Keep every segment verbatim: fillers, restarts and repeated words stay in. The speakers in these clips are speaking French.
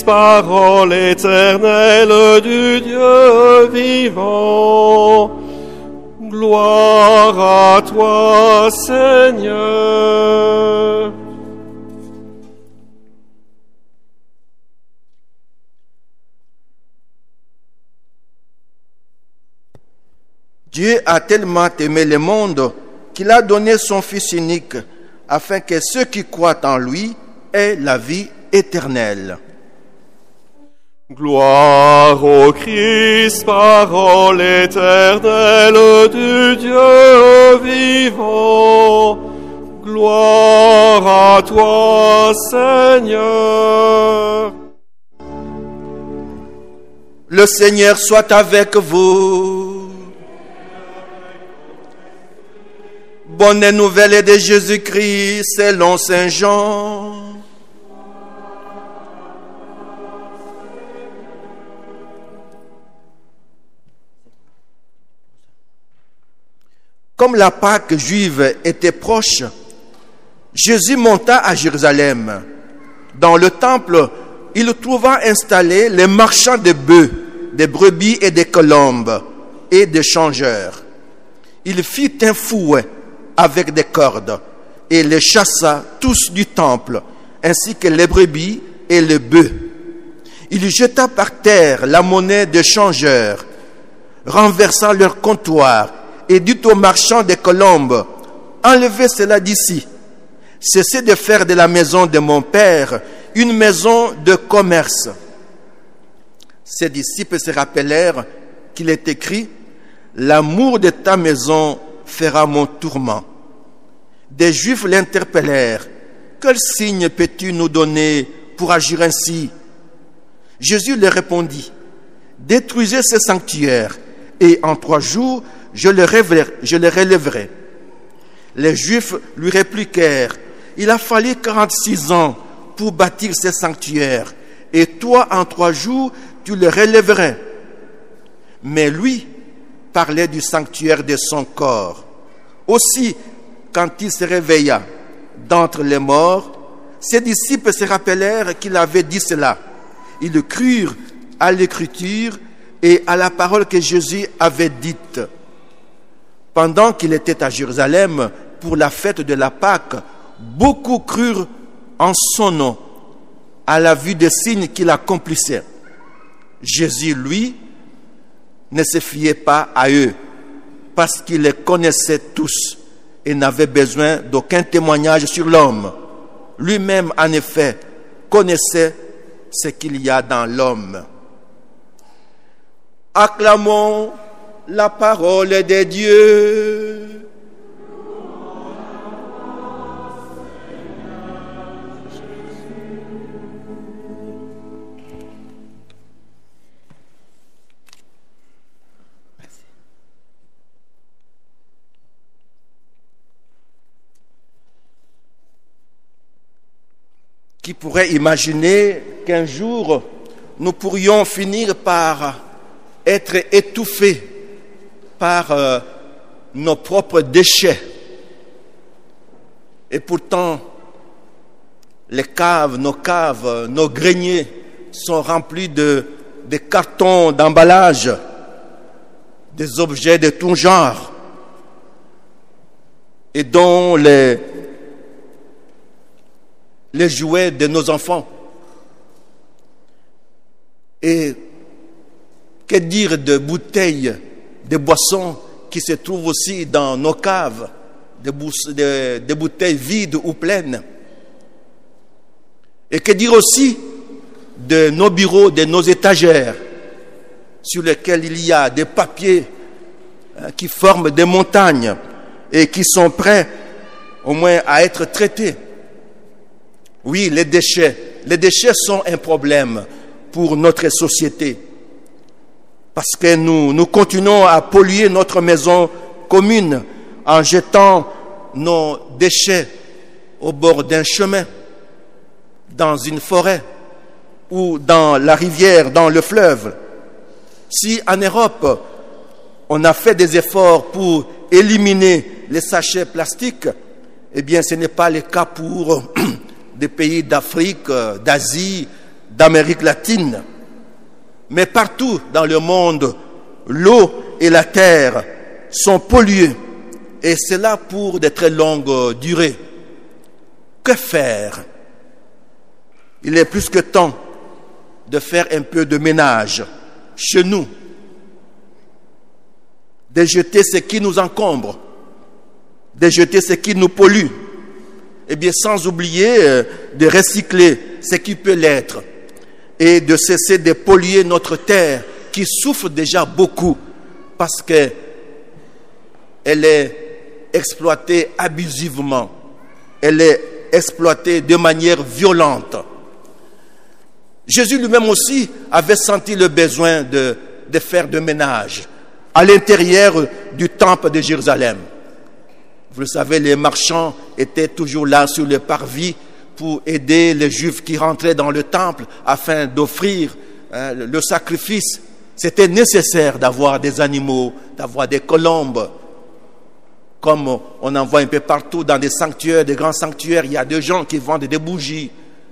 Christ, parole éternelle du Dieu vivant. Gloire à toi, Seigneur. Dieu a tellement aimé le monde qu'il a donné son Fils unique, afin que ceux qui croient en lui aient la vie éternelle. Gloire au Christ, parole éternelle du Dieu vivant. Gloire à toi, Seigneur. Le Seigneur soit avec vous. Bonne nouvelle de Jésus-Christ selon Saint Jean. Comme la Pâque juive était proche, Jésus monta à Jérusalem. Dans le temple, il trouva installés les marchands de bœufs, des brebis et des colombes, et des changeurs. Il fit un fouet avec des cordes, et les chassa tous du temple, ainsi que les brebis et les bœufs. Il jeta par terre la monnaie des changeurs, renversa leur comptoir, et dit aux marchands des colombes, enlevez cela d'ici. Cessez de faire de la maison de mon père une maison de commerce. Ses disciples se rappelèrent qu'il est écrit, l'amour de ta maison fera mon tourment. Des Juifs l'interpellèrent. Quel signe peux-tu nous donner pour agir ainsi? Jésus leur répondit, détruisez ce sanctuaire, et en trois jours, je le relèverai. Je le relèverai. Les Juifs lui répliquèrent, il a fallu quarante-six ans pour bâtir ce sanctuaire, et toi, en trois jours, tu le relèverais. Mais lui parlait du sanctuaire de son corps. Aussi, quand il se réveilla d'entre les morts, ses disciples se rappelèrent qu'il avait dit cela. Ils crurent à l'écriture et à la parole que Jésus avait dite. Pendant qu'il était à Jérusalem pour la fête de la Pâque, beaucoup crurent en son nom à la vue des signes qu'il accomplissait. Jésus, lui, ne se fiait pas à eux parce qu'il les connaissait tous et n'avait besoin d'aucun témoignage sur l'homme. Lui-même, en effet, connaissait ce qu'il y a dans l'homme. Acclamons la parole de Dieu. Qui pourrait imaginer qu'un jour, nous pourrions finir par être étouffés par euh, nos propres déchets. Et pourtant, les caves, nos caves, nos greniers sont remplis de, de cartons, d'emballage, des objets de tout genre, et dont les les jouets de nos enfants. Et que dire de bouteilles, de boissons qui se trouvent aussi dans nos caves, des de, de bouteilles vides ou pleines. Et que dire aussi de nos bureaux, de nos étagères, sur lesquels il y a des papiers hein, qui forment des montagnes et qui sont prêts au moins à être traités. Oui, les déchets. Les déchets sont un problème pour notre société. Parce que nous, nous continuons à polluer notre maison commune en jetant nos déchets au bord d'un chemin, dans une forêt ou dans la rivière, dans le fleuve. Si en Europe, on a fait des efforts pour éliminer les sachets plastiques, eh bien ce n'est pas le cas pour des pays d'Afrique, d'Asie, d'Amérique latine. Mais partout dans le monde, l'eau et la terre sont polluées, et cela pour de très longues durées. Que faire? Il est plus que temps de faire un peu de ménage chez nous, de jeter ce qui nous encombre, de jeter ce qui nous pollue, et bien sans oublier de recycler ce qui peut l'être, et de cesser de polluer notre terre qui souffre déjà beaucoup parce qu'elle est exploitée abusivement, elle est exploitée de manière violente. Jésus lui-même aussi avait senti le besoin de, de faire de ménage à l'intérieur du temple de Jérusalem. Vous le savez, les marchands étaient toujours là sur le parvis pour aider les Juifs qui rentraient dans le temple afin d'offrir hein, le sacrifice. C'était nécessaire d'avoir des animaux, d'avoir des colombes. Comme on en voit un peu partout dans des sanctuaires, des grands sanctuaires, il y a des gens qui vendent des bougies.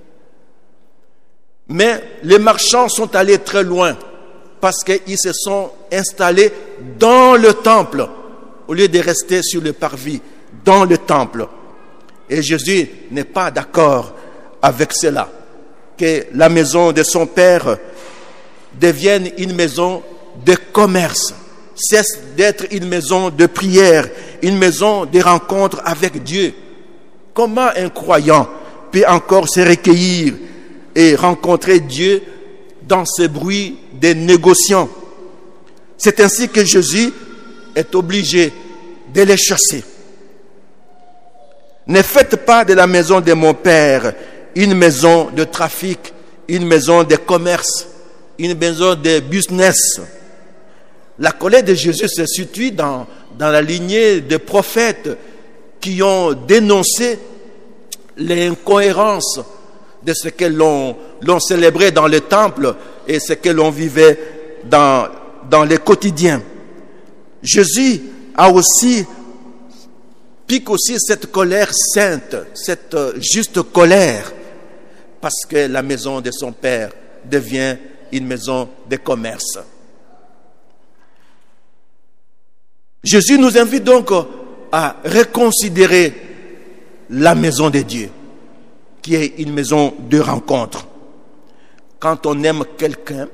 Mais les marchands sont allés très loin parce qu'ils se sont installés dans le temple au lieu de rester sur le parvis, dans le temple. Et Jésus n'est pas d'accord avec cela, que la maison de son Père devienne une maison de commerce, cesse d'être une maison de prière, une maison de rencontre avec Dieu. Comment un croyant peut encore se recueillir et rencontrer Dieu dans ce bruit des négociants? C'est ainsi que Jésus est obligé de les chasser. Ne faites pas de la maison de mon Père une maison de trafic, une maison de commerce, une maison de business. La colère de Jésus se situe dans, dans la lignée des prophètes qui ont dénoncé l'incohérence de ce que l'on, l'on célébrait dans le temple et ce que l'on vivait dans, dans le quotidien. Jésus a aussi pique aussi cette colère sainte, cette juste colère, parce que la maison de son Père devient une maison de commerce. Jésus nous invite donc à reconsidérer la maison de Dieu, qui est une maison de rencontre. Quand on aime quelqu'un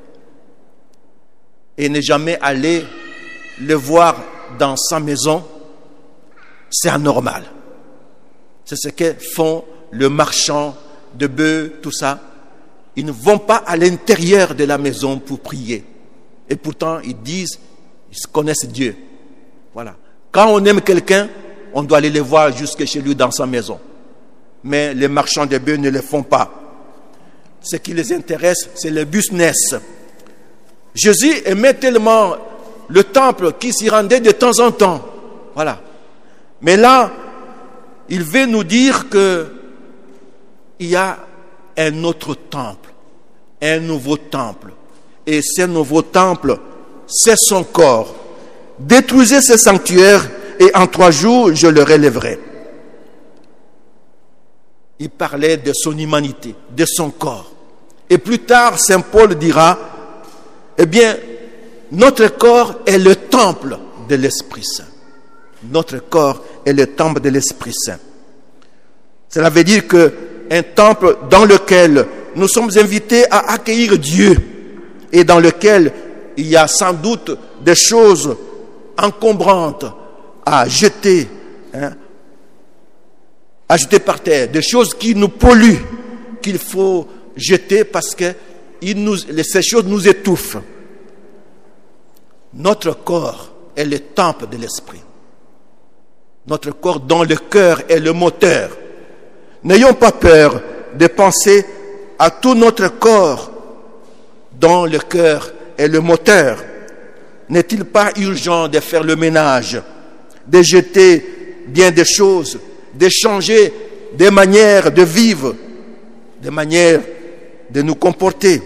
et ne jamais aller le voir dans sa maison, c'est anormal. C'est ce que font les marchands de bœufs, tout ça. Ils ne vont pas à l'intérieur de la maison pour prier. Et pourtant, ils disent, ils connaissent Dieu. Voilà. Quand on aime quelqu'un, on doit aller le voir jusque chez lui dans sa maison. Mais les marchands de bœufs ne le font pas. Ce qui les intéresse, c'est le business. Jésus aimait tellement le temple qu'il s'y rendait de temps en temps. Voilà. Mais là, il veut nous dire que il y a un autre temple, un nouveau temple. Et ce nouveau temple, c'est son corps. Détruisez ce sanctuaire et en trois jours, je le relèverai. Il parlait de son humanité, de son corps. Et plus tard, Saint Paul dira, eh bien, notre corps est le temple de l'Esprit Saint. Notre corps est le temple de l'Esprit Saint. Cela veut dire qu'un temple dans lequel nous sommes invités à accueillir Dieu et dans lequel il y a sans doute des choses encombrantes à jeter, hein, à jeter par terre, des choses qui nous polluent, qu'il faut jeter parce que il nous, ces choses nous étouffent. Notre corps est le temple de l'Esprit. Notre corps dont le cœur est le moteur. N'ayons pas peur de penser à tout notre corps dont le cœur est le moteur. N'est-il pas urgent de faire le ménage, de jeter bien des choses, de changer des manières de vivre, des manières de nous comporter?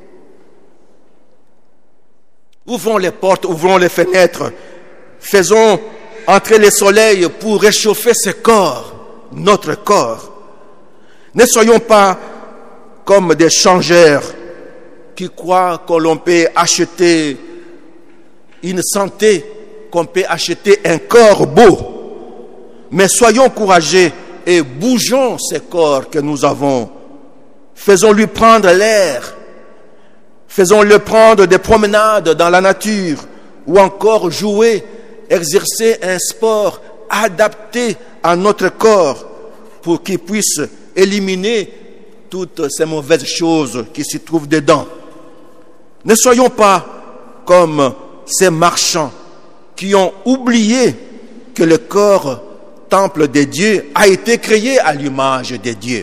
Ouvrons les portes, ouvrons les fenêtres, faisons entrer le soleil pour réchauffer ce corps, notre corps. Ne soyons pas comme des changeurs qui croient que l'on peut acheter une santé, qu'on peut acheter un corps beau. Mais soyons courageux et bougeons ces corps que nous avons. Faisons-lui prendre l'air. Faisons-le prendre des promenades dans la nature ou encore jouer, exercer un sport adapté à notre corps pour qu'il puisse éliminer toutes ces mauvaises choses qui s'y trouvent dedans. Ne soyons pas comme ces marchands qui ont oublié que le corps, temple de Dieu, a été créé à l'image de Dieu.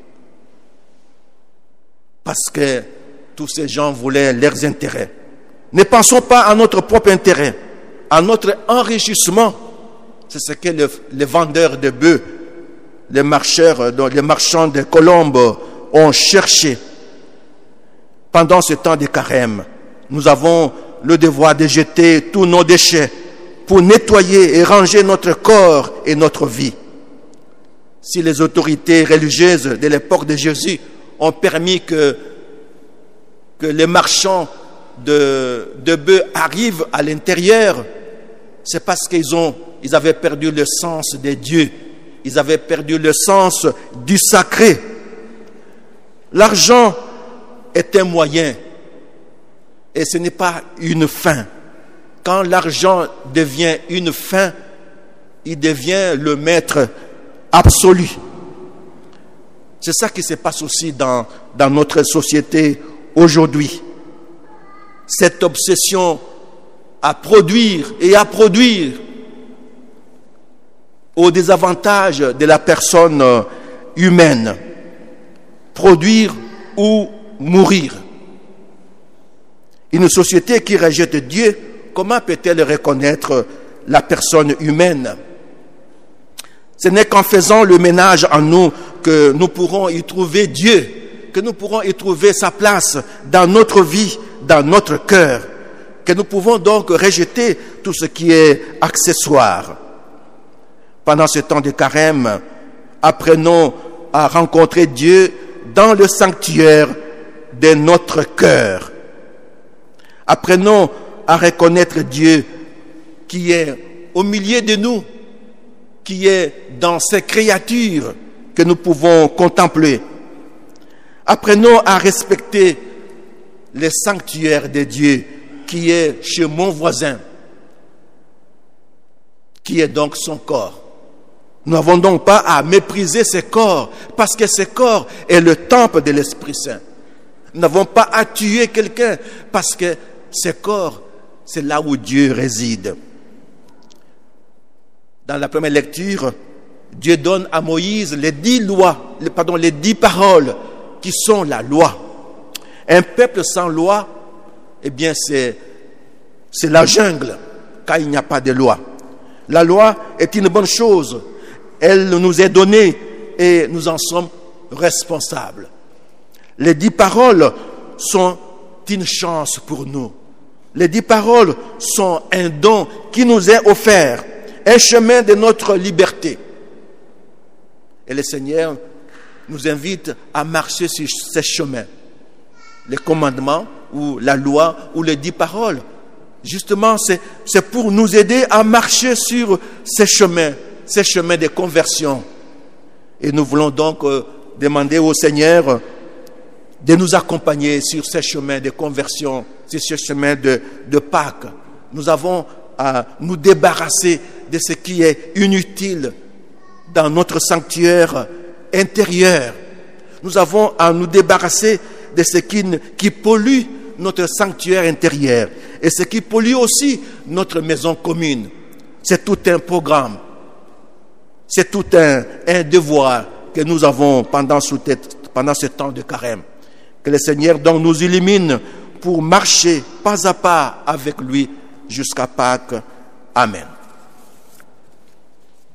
Parce que tous ces gens voulaient leurs intérêts. Ne pensons pas à notre propre intérêt, à notre enrichissement. C'est ce que les, les vendeurs de bœufs, les marcheurs, les marchands de colombes ont cherché. Pendant ce temps de carême, nous avons le devoir de jeter tous nos déchets pour nettoyer et ranger notre corps et notre vie. Si les autorités religieuses de l'époque de Jésus ont permis que, que les marchands de, de bœufs arrivent à l'intérieur, c'est parce qu'ils ont, ils avaient perdu le sens de Dieu. Ils avaient perdu le sens du sacré. L'argent est un moyen et ce n'est pas une fin. Quand l'argent devient une fin, il devient le maître absolu. C'est ça qui se passe aussi dans, dans notre société aujourd'hui. Cette obsession à produire et à produire au désavantage de la personne humaine. Produire ou mourir. Une société qui rejette Dieu, comment peut-elle reconnaître la personne humaine? Ce n'est qu'en faisant le ménage en nous que nous pourrons y trouver Dieu, que nous pourrons y trouver sa place dans notre vie, dans notre cœur, que nous pouvons donc rejeter tout ce qui est accessoire. Pendant ce temps de carême, apprenons à rencontrer Dieu dans le sanctuaire de notre cœur. Apprenons à reconnaître Dieu qui est au milieu de nous, qui est dans ces créatures que nous pouvons contempler. Apprenons à respecter le sanctuaire de Dieu qui est chez mon voisin, qui est donc son corps. Nous n'avons donc pas à mépriser ce corps, parce que ce corps est le temple de l'Esprit Saint. Nous n'avons pas à tuer quelqu'un, parce que ce corps, c'est là où Dieu réside. Dans la première lecture, Dieu donne à Moïse les dix lois, les, pardon, les dix paroles qui sont la loi. Un peuple sans loi, eh bien, c'est, c'est la jungle, car il n'y a pas de loi. La loi est une bonne chose. Elle nous est donnée et nous en sommes responsables. Les dix paroles sont une chance pour nous. Les dix paroles sont un don qui nous est offert, un chemin de notre liberté. Et le Seigneur nous invite à marcher sur ces chemins. Les commandements ou la loi ou les dix paroles, justement, c'est, c'est pour nous aider à marcher sur ces chemins, ces chemins de conversion. Et nous voulons donc euh, demander au Seigneur de nous accompagner sur ces chemins de conversion, sur ces chemins de, de Pâques. Nous avons à nous débarrasser de ce qui est inutile dans notre sanctuaire intérieur. Nous avons à nous débarrasser de ce qui, qui pollue notre sanctuaire intérieur et ce qui pollue aussi notre maison commune. C'est tout un programme. C'est tout un, un devoir que nous avons pendant ce, pendant ce temps de carême. Que le Seigneur donc nous illumine pour marcher pas à pas avec lui jusqu'à Pâques. Amen.